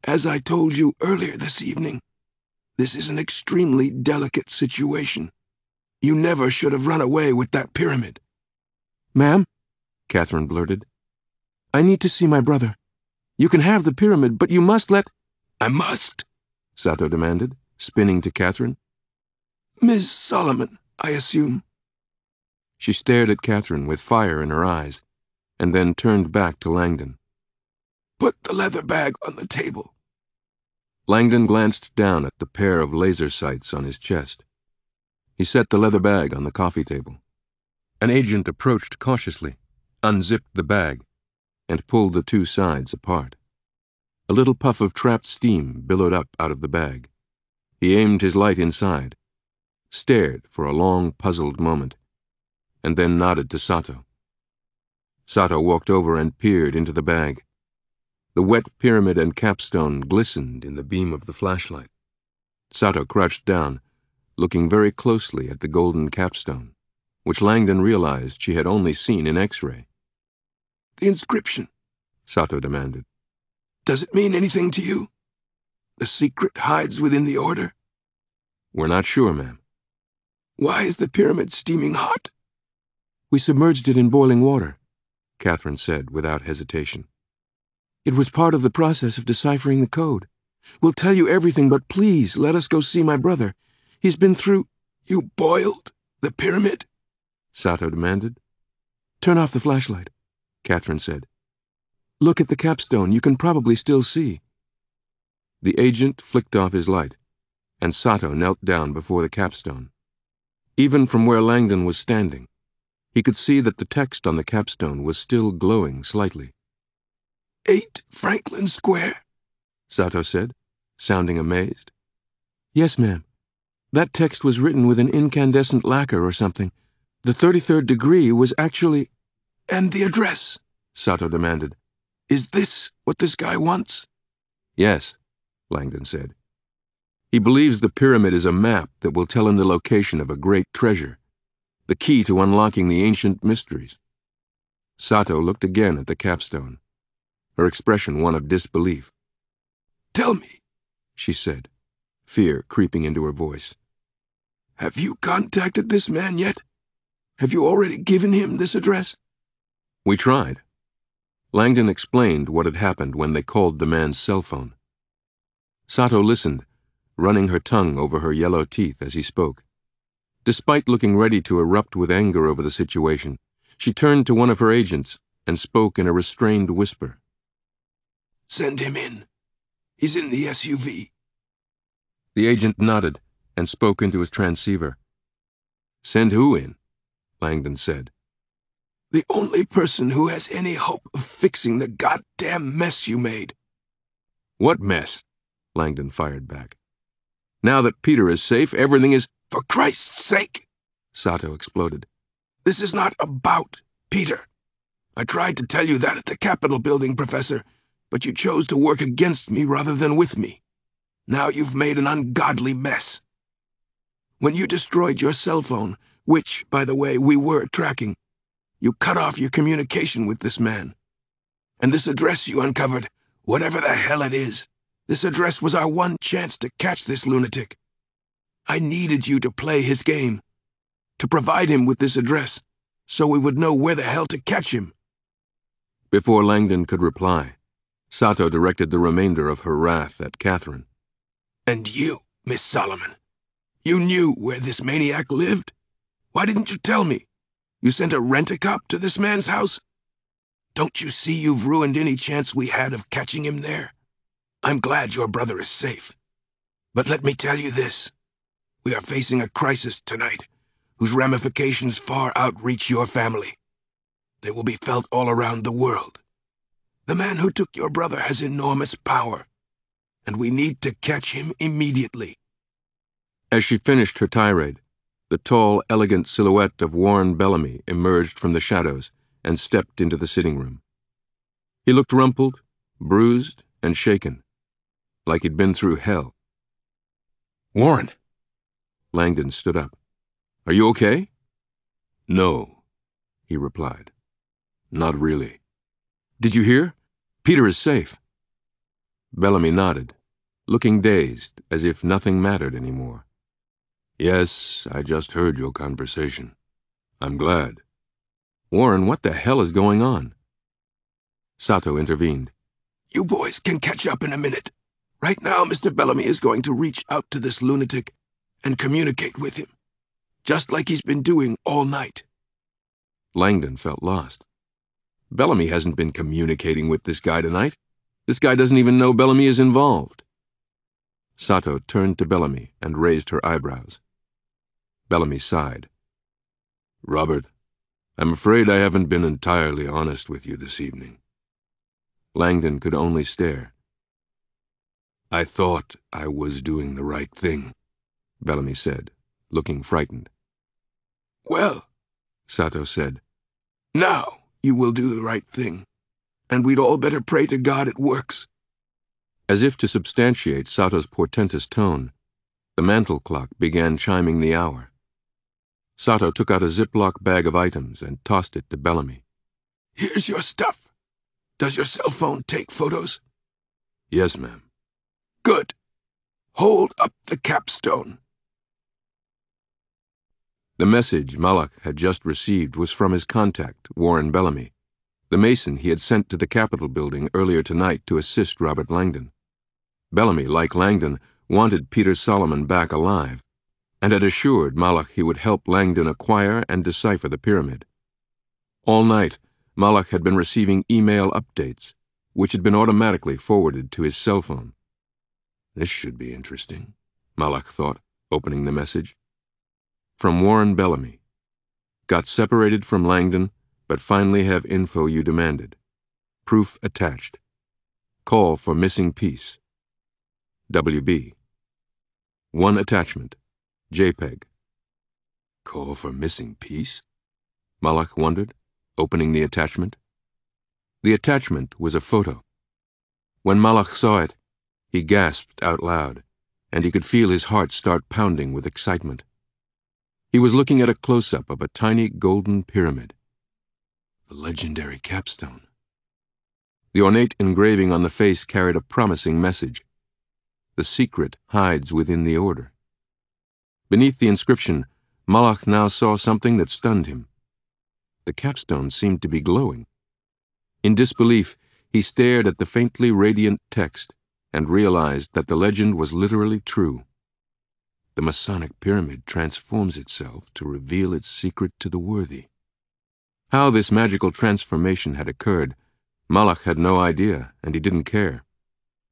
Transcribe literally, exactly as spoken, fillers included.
As I told you earlier this evening, this is an extremely delicate situation. You never should have run away with that pyramid." "Ma'am," Catherine blurted, "I need to see my brother. You can have the pyramid, but you must let—" "I must?" Sato demanded, spinning to Catherine. "Miss Solomon, I assume." She stared at Catherine with fire in her eyes, and then turned back to Langdon. "Put the leather bag on the table." Langdon glanced down at the pair of laser sights on his chest. He set the leather bag on the coffee table. An agent approached cautiously, unzipped the bag, and pulled the two sides apart. A little puff of trapped steam billowed up out of the bag. He aimed his light inside, stared for a long, puzzled moment, and then nodded to Sato. Sato walked over and peered into the bag. The wet pyramid and capstone glistened in the beam of the flashlight. Sato crouched down, looking very closely at the golden capstone, which Langdon realized she had only seen in X-ray. "The inscription," Sato demanded. "Does it mean anything to you? The secret hides within the order?" "We're not sure, ma'am." "Why is the pyramid steaming hot?" "We submerged it in boiling water," Catherine said without hesitation. "It was part of the process of deciphering the code. We'll tell you everything, but please let us go see my brother. He's been through—" "You boiled the pyramid?" Sato demanded. "Turn off the flashlight," Catherine said. "Look at the capstone. You can probably still see." The agent flicked off his light, and Sato knelt down before the capstone. Even from where Langdon was standing, he could see that the text on the capstone was still glowing slightly. Eight Franklin Square," Sato said, sounding amazed. "Yes, ma'am. That text was written with an incandescent lacquer or something. The thirty-third degree was actually—" "And the address?" Sato demanded. "Is this what this guy wants?" "Yes," Langdon said. "He believes the pyramid is a map that will tell him the location of a great treasure, the key to unlocking the ancient mysteries." Sato looked again at the capstone, her expression one of disbelief. "Tell me," she said, fear creeping into her voice. "Have you contacted this man yet? Have you already given him this address?" "We tried." Langdon explained what had happened when they called the man's cell phone. Sato listened, running her tongue over her yellow teeth as he spoke. Despite looking ready to erupt with anger over the situation, she turned to one of her agents and spoke in a restrained whisper. "Send him in. He's in the S U V." The agent nodded and spoke into his transceiver. "Send who in?" Langdon said. "The only person who has any hope of fixing the goddamn mess you made." "What mess?" Langdon fired back. "Now that Peter is safe, everything is—" "For Christ's sake," Sato exploded. "This is not about Peter. I tried to tell you that at the Capitol building, Professor, but you chose to work against me rather than with me. Now you've made an ungodly mess. When you destroyed your cell phone, which, by the way, we were tracking, you cut off your communication with this man. And this address you uncovered, whatever the hell it is, this address was our one chance to catch this lunatic. I needed you to play his game, to provide him with this address, so we would know where the hell to catch him." Before Langdon could reply, Sato directed the remainder of her wrath at Catherine. "And you, Miss Solomon, you knew where this maniac lived? Why didn't you tell me? You sent a rent-a-cop to this man's house? Don't you see you've ruined any chance we had of catching him there? I'm glad your brother is safe. But let me tell you this. We are facing a crisis tonight, whose ramifications far outreach your family. They will be felt all around the world. The man who took your brother has enormous power, and we need to catch him immediately." As she finished her tirade, the tall, elegant silhouette of Warren Bellamy emerged from the shadows and stepped into the sitting room. He looked rumpled, bruised, and shaken, like he'd been through hell. "Warren!" Langdon stood up. "Are you okay?" "No," he replied. "Not really." "Did you hear? Peter is safe." Bellamy nodded, looking dazed, as if nothing mattered anymore. Yes, I just heard your conversation. I'm glad. Warren, what the hell is going on? Sato intervened. You boys can catch up in a minute. Right now, Mister Bellamy is going to reach out to this lunatic and communicate with him, just like he's been doing all night. Langdon felt lost. Bellamy hasn't been communicating with this guy tonight. This guy doesn't even know Bellamy is involved. Sato turned to Bellamy and raised her eyebrows. Bellamy sighed. Robert, I'm afraid I haven't been entirely honest with you this evening. Langdon could only stare. I thought I was doing the right thing, Bellamy said, looking frightened. Well, Sato said, now you will do the right thing, and we'd all better pray to God it works. As if to substantiate Sato's portentous tone, the mantel clock began chiming the hour. Sato took out a Ziploc bag of items and tossed it to Bellamy. Here's your stuff. Does your cell phone take photos? Yes, ma'am. Good. Hold up the capstone. The message Malak had just received was from his contact, Warren Bellamy, the Mason he had sent to the Capitol building earlier tonight to assist Robert Langdon. Bellamy, like Langdon, wanted Peter Solomon back alive, and had assured Malak he would help Langdon acquire and decipher the pyramid. All night, Malak had been receiving email updates, which had been automatically forwarded to his cell phone. This should be interesting, Malak thought, opening the message. From Warren Bellamy. Got separated from Langdon, but finally have info you demanded. Proof attached. Call for missing piece. W B. One attachment. JPEG. Call for missing piece? Malak wondered, opening the attachment. The attachment was a photo. When Malak saw it, he gasped out loud, and he could feel his heart start pounding with excitement. He was looking at a close-up of a tiny golden pyramid. The legendary capstone. The ornate engraving on the face carried a promising message. The secret hides within the order. Beneath the inscription, Malak now saw something that stunned him. The capstone seemed to be glowing. In disbelief, he stared at the faintly radiant text and realized that the legend was literally true. The Masonic pyramid transforms itself to reveal its secret to the worthy. How this magical transformation had occurred, Malak had no idea, and he didn't care.